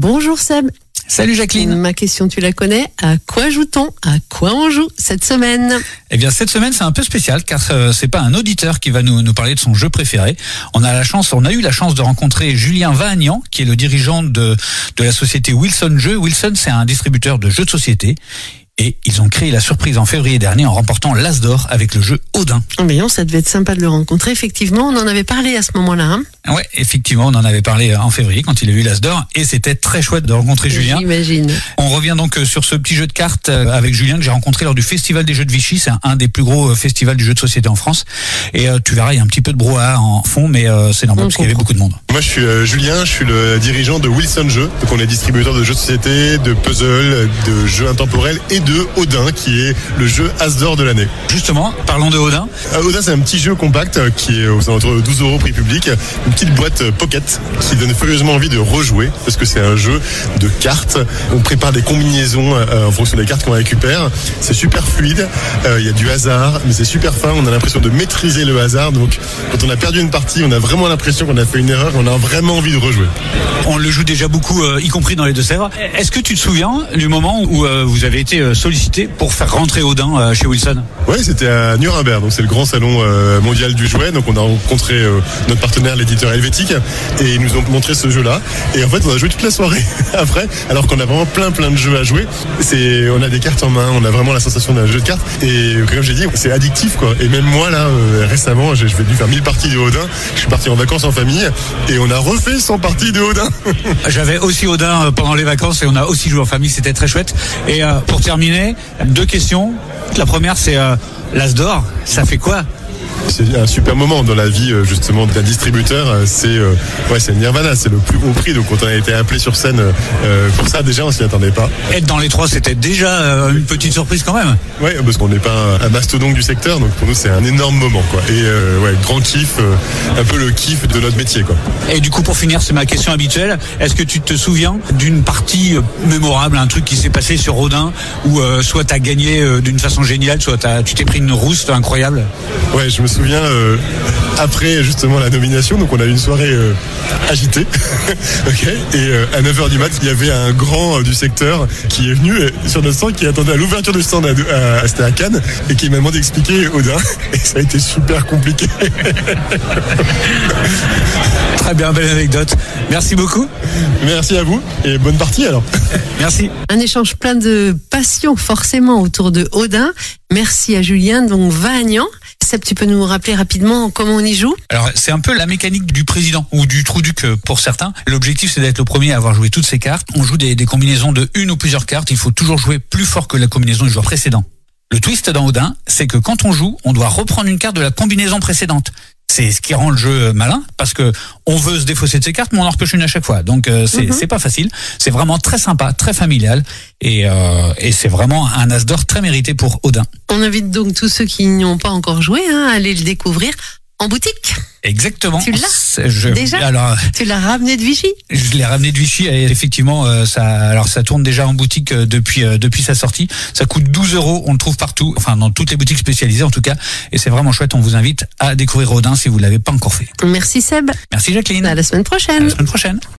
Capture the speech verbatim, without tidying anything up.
Bonjour Seb. Salut Jacqueline. Ma question, tu la connais. À quoi joue-t-on? À quoi on joue cette semaine? Eh bien, cette semaine, c'est un peu spécial car euh, c'est pas un auditeur qui va nous, nous parler de son jeu préféré. On a la chance, on a eu la chance de rencontrer Julien Vahagnan, qui est le dirigeant de, de la société Wilson Jeux. Wilson, c'est un distributeur de jeux de société. Et ils ont créé la surprise en février dernier en remportant l'As d'or avec le jeu Odin. Oh mais non, ça devait être sympa de le rencontrer. Effectivement, on en avait parlé à ce moment-là. Hein. Ouais, effectivement, on en avait parlé en février quand il a eu l'As d'or et c'était très chouette de rencontrer Julien. J'imagine. On revient donc sur ce petit jeu de cartes avec Julien que j'ai rencontré lors du Festival des Jeux de Vichy. C'est un des plus gros festivals du jeu de société en France. Et euh, tu verras, il y a un petit peu de brouhaha en fond, mais euh, c'est normal on parce qu'il y avait beaucoup de monde. Moi, je suis euh, Julien, je suis le dirigeant de Wilson Jeux. Donc, on est distributeur de jeux de société, de puzzles, de jeux intemporels et de Odin, qui est le jeu As d'or de l'année. Justement, parlons de Odin. Euh, Odin, c'est un petit jeu compact euh, qui est aux alentours de douze euros prix public. Une petite boîte euh, pocket qui donne furieusement envie de rejouer parce que c'est un jeu de cartes. On prépare des combinaisons euh, en fonction des cartes qu'on récupère. C'est super fluide. Il euh, y a du hasard, mais c'est super fin. On a l'impression de maîtriser le hasard. Donc, quand on a perdu une partie, on a vraiment l'impression qu'on a fait une erreur. On a vraiment envie de rejouer. On le joue déjà beaucoup, euh, y compris dans les Deux-Sèvres. Est-ce que tu te souviens du moment où euh, vous avez été euh, sollicité pour faire rentrer Odin euh, chez Wilson? Oui, c'était à Nuremberg, donc c'est le grand salon euh, mondial du jouet. Donc on a rencontré euh, notre partenaire, l'éditeur helvétique, et ils nous ont montré ce jeu-là. Et en fait, on a joué toute la soirée après, alors qu'on a vraiment plein plein de jeux à jouer. C'est, on a des cartes en main, on a vraiment la sensation d'un jeu de cartes. Et comme j'ai dit, c'est addictif quoi. Et même moi là, euh, récemment, j'ai, je vais dû faire mille parties de Odin. Je suis parti en vacances en famille et on a refait cent parties de Odin. J'avais aussi Odin pendant les vacances et on a aussi joué en famille, c'était très chouette. Et euh, pour terminer, deux questions. La première, c'est euh, l'As d'or, ça fait quoi? C'est un super moment dans la vie justement d'un distributeur. C'est euh, ouais, c'est Nirvana, c'est le plus haut prix. Donc quand on a été appelé sur scène euh, pour ça, déjà on s'y attendait pas. Être dans les trois, c'était déjà euh, une petite surprise quand même. Ouais, parce qu'on n'est pas un mastodonte du secteur, donc pour nous c'est un énorme moment quoi. Et euh, ouais, grand kiff, euh, un peu le kiff de notre métier quoi. Et du coup pour finir, c'est ma question habituelle. Est-ce que tu te souviens d'une partie mémorable, un truc qui s'est passé sur Odin, où euh, soit t'as gagné euh, d'une façon géniale, soit t'as, tu t'es pris une rouste incroyable? Ouais, je me souviens euh, après justement la nomination, donc on a eu une soirée euh, agitée. Ok. Et euh, à neuf heures du mat, il y avait un grand euh, du secteur qui est venu euh, sur notre stand, qui attendait à l'ouverture du stand à, à, à, c'était à Cannes, et qui m'a demandé d'expliquer Odin. Et ça a été super compliqué. Très bien, belle anecdote. Merci beaucoup. Merci à vous et bonne partie alors. Merci. Un échange plein de passion forcément autour de Odin. Merci à Julien, donc Vahagnan. Seb, tu peux nous rappeler rapidement comment on y joue? Alors, c'est un peu la mécanique du président ou du trou-duc pour certains. L'objectif, c'est d'être le premier à avoir joué toutes ces cartes. On joue des, des combinaisons de une ou plusieurs cartes. Il faut toujours jouer plus fort que la combinaison du joueur précédent. Le twist dans Odin, c'est que quand on joue, on doit reprendre une carte de la combinaison précédente. C'est ce qui rend le jeu malin, parce que on veut se défausser de ses cartes, mais on en repêche une à chaque fois. Donc euh, c'est, mm-hmm. c'est pas facile. C'est vraiment très sympa, très familial, et, euh, et c'est vraiment un As d'or très mérité pour Odin. On invite donc tous ceux qui n'y ont pas encore joué hein, à aller le découvrir en boutique. Exactement. Tu l'as c'est, je, déjà alors, Tu l'as ramené de Vichy? Je l'ai ramené de Vichy et effectivement, euh, ça, alors ça tourne déjà en boutique euh, depuis euh, depuis sa sortie. Ça coûte douze euros. On le trouve partout, enfin dans toutes les boutiques spécialisées en tout cas. Et c'est vraiment chouette. On vous invite à découvrir Odin si vous l'avez pas encore fait. Merci Seb. Merci Jacqueline. À la semaine prochaine. À la semaine prochaine.